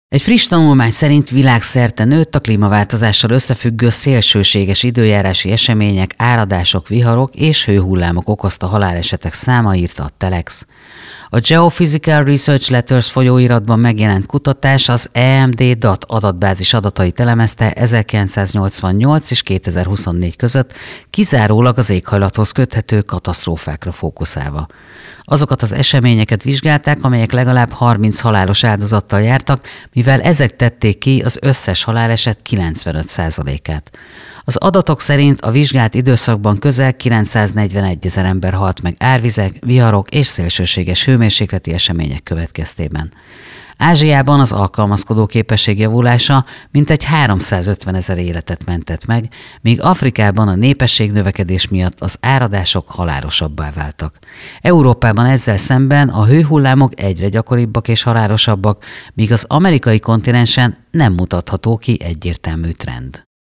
Egy friss tanulmány szerint világszerte nőtt a klímaváltozással összefüggő szélsőséges időjárási események, áradások, viharok és hőhullámok okozta halálesetek száma, írta a Telex. A Geophysical Research Letters folyóiratban megjelent kutatás az EMD DAT adatbázis adatait elemezte 1988 és 2024 között, kizárólag az éghajlathoz köthető katasztrófákra fókuszálva. Azokat az eseményeket vizsgálták, amelyek legalább 30 halálos áldozattal jártak, mivel ezek tették ki az összes haláleset 95%-át. Az adatok szerint a vizsgált időszakban közel 941 000 ember halt meg árvizek, viharok és szélsőséges hőmérsékleti események következtében. Ázsiában az alkalmazkodó képesség javulása mintegy 350 000 életet mentett meg, míg Afrikában a népességnövekedés miatt az áradások halálosabbá váltak. Európában ezzel szemben a hőhullámok egyre gyakoribbak és halálosabbak, míg az amerikai kontinensen nem mutatható ki egyértelmű trend.